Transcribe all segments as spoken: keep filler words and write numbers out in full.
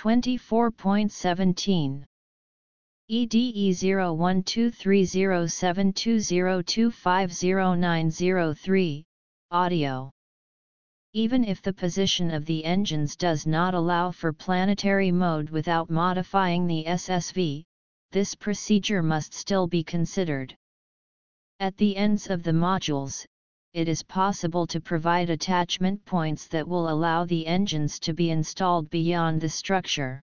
twenty-four point one seven. E D E zero one two three zero seven two zero two five zero nine zero three, audio. Even if the position of the engines does not allow for planetary mode without modifying the S S V, this procedure must still be considered. At the ends of the modules, it is possible to provide attachment points that will allow the engines to be installed beyond the structure.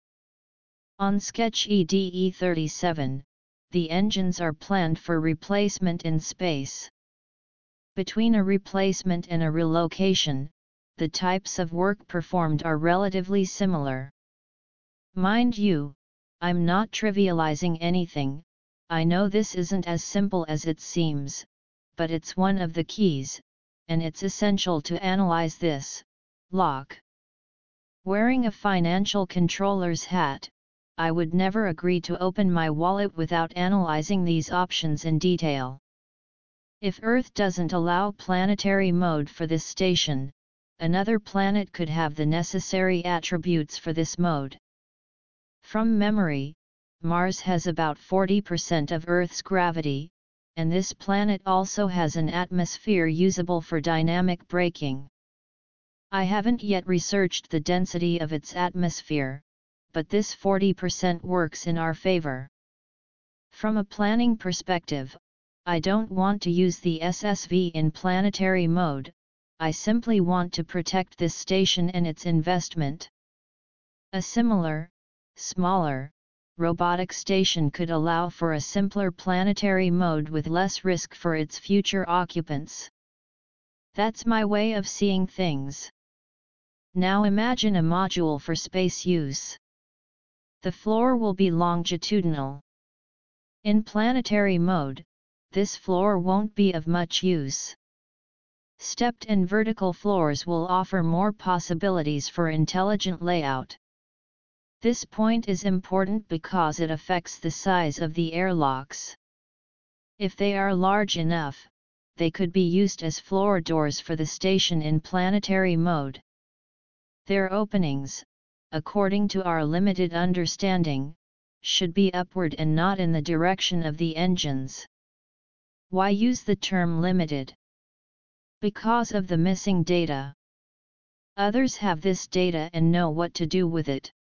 On sketch E D E thirty-seven, the engines are planned for replacement in space. Between a replacement and a relocation, the types of work performed are relatively similar. Mind you, I'm not trivializing anything. I know this isn't as simple as it seems, but it's one of the keys, and it's essential to analyze this. Lock. Wearing a financial controller's hat, I would never agree to open my wallet without analyzing these options in detail. If Earth doesn't allow planetary mode for this station, another planet could have the necessary attributes for this mode. From memory, Mars has about forty percent of Earth's gravity, and this planet also has an atmosphere usable for dynamic braking. I haven't yet researched the density of its atmosphere, but this forty percent works in our favor. From a planning perspective, I don't want to use the S S V in planetary mode, I simply want to protect this station and its investment. A similar, smaller, robotic station could allow for a simpler planetary mode with less risk for its future occupants. That's my way of seeing things. Now imagine a module for space use. The floor will be longitudinal. In planetary mode, this floor won't be of much use. Stepped and vertical floors will offer more possibilities for intelligent layout. This point is important because it affects the size of the airlocks. If they are large enough, they could be used as floor doors for the station in planetary mode. Their openings, according to our limited understanding, should be upward and not in the direction of the engines. Why use the term limited? Because of the missing data. Others have this data and know what to do with it.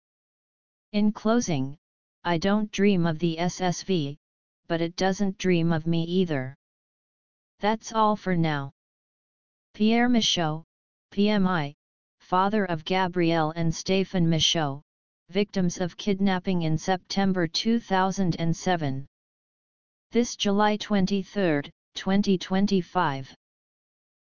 In closing, I don't dream of the S S V, but it doesn't dream of me either. That's all for now. Pierre Michaud, P M I, father of Gabrielle and Stéphane Michaud, victims of kidnapping in September two thousand seven. This July twenty-third, twenty twenty-five.